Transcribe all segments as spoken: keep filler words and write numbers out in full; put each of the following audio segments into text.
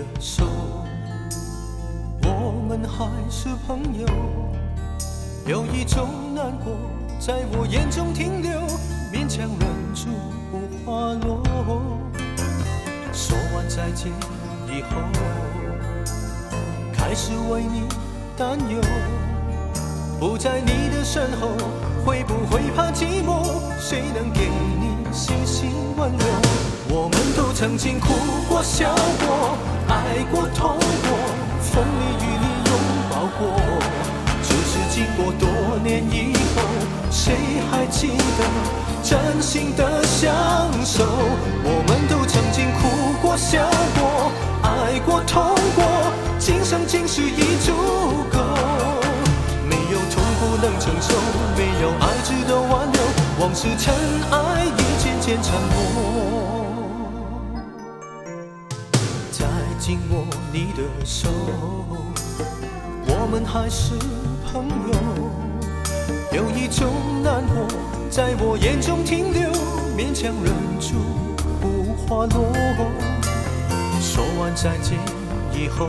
的手，我们还是朋友。有一种难过在我眼中停留，勉强忍住不滑落。说完再见以后，开始为你担忧，不在你的身后，会不会怕寂寞？谁能给你细心温柔？我们都曾经哭过、笑过、爱过、痛过，风里雨里拥抱过。只是经过多年以后，谁还记得真心的相守？我们都曾经哭过、笑过、爱过、痛过，今生今世已足够。没有痛不能承受，没有爱值得挽留，往事尘埃已渐渐沉没。再紧握你的手，我们还是朋友。有一种难过在我眼中停留，勉强忍住不滑落。说完再见以后，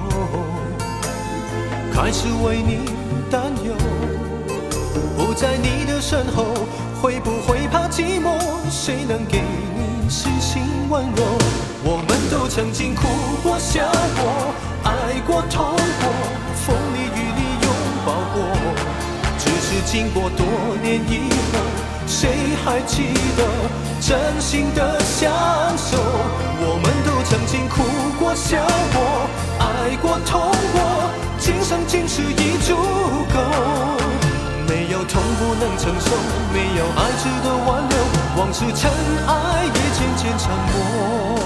开始为你担忧，不在你的身后，会不会怕寂寞？谁能给你细心温柔？我们都曾经哭过、笑过、爱过、痛过，风里雨里拥抱过。只是经过多年以后，谁还记得真心的相守？我们都曾经哭过、笑过、爱过、痛过，今生今世已足够。没有痛不能承受，没有爱值得挽留，往事尘埃也渐渐沉没。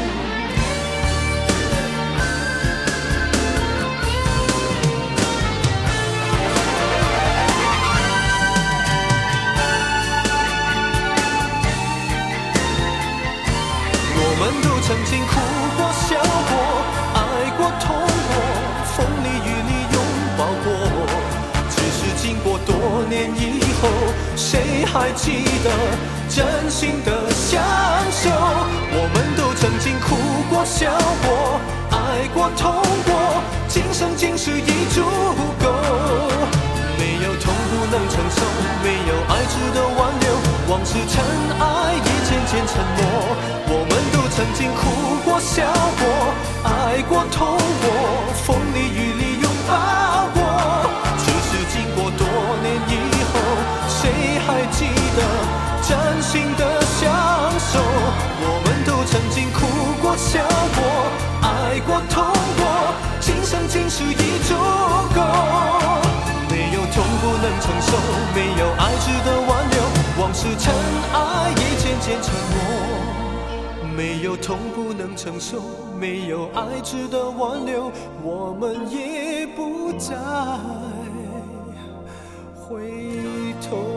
我们都曾经哭过、笑过、爱过、痛过，风里雨里拥抱过。只是经过多年以后，谁还记得真心的相守？我们都曾经哭过、笑过、爱过、痛过，今生今世已足够。没有痛不能承受，没有爱值得挽留，往事尘埃也渐渐沉没。我们都曾经哭过、笑过、爱过、痛过，风里雨里拥抱过。只是经过多年以后，谁还记得真心的相守？我们都曾经哭过、笑过、爱过、痛过，今生今世已足够。没有痛不能承受，没有爱值得挽留，往事尘埃也渐渐沉没。没有痛不能承受，没有爱值得挽留，我们也不再回头。